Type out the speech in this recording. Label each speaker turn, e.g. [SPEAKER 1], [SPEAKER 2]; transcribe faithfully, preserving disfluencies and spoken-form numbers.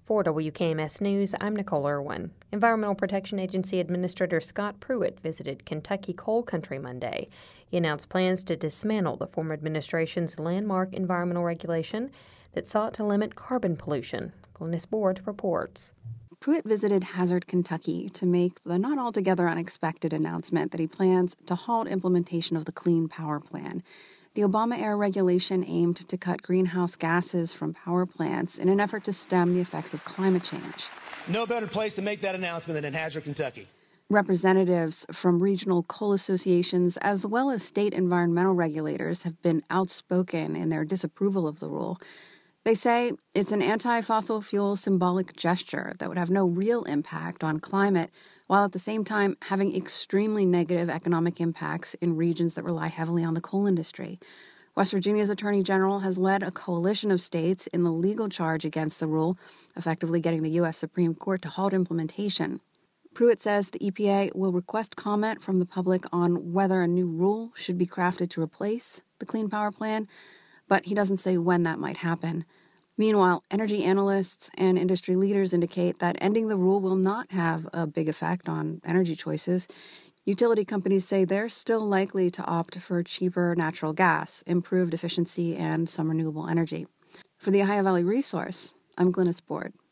[SPEAKER 1] For W K M S News, I'm Nicole Irwin. Environmental Protection Agency Administrator Scott Pruitt visited Kentucky Coal Country Monday. He announced plans to dismantle the former administration's landmark environmental regulation that sought to limit carbon pollution. Glynis Board reports.
[SPEAKER 2] Pruitt visited Hazard, Kentucky to make the not altogether unexpected announcement that he plans to halt implementation of the Clean Power Plan. The Obama-era regulation aimed to cut greenhouse gases from power plants in an effort to stem the effects of climate change.
[SPEAKER 3] No better place to make that announcement than in Hazard, Kentucky.
[SPEAKER 2] Representatives from regional coal associations as well as state environmental regulators have been outspoken in their disapproval of the rule. They say it's an anti-fossil fuel symbolic gesture that would have no real impact on climate, while at the same time having extremely negative economic impacts in regions that rely heavily on the coal industry. West Virginia's Attorney General has led a coalition of states in the legal charge against the rule, effectively getting the U S Supreme Court to halt implementation. Pruitt says the E P A will request comment from the public on whether a new rule should be crafted to replace the Clean Power Plan, but he doesn't say when that might happen. Meanwhile, energy analysts and industry leaders indicate that ending the rule will not have a big effect on energy choices. Utility companies say they're still likely to opt for cheaper natural gas, improved efficiency, and some renewable energy. For the Ohio Valley Resource, I'm Glynis Board.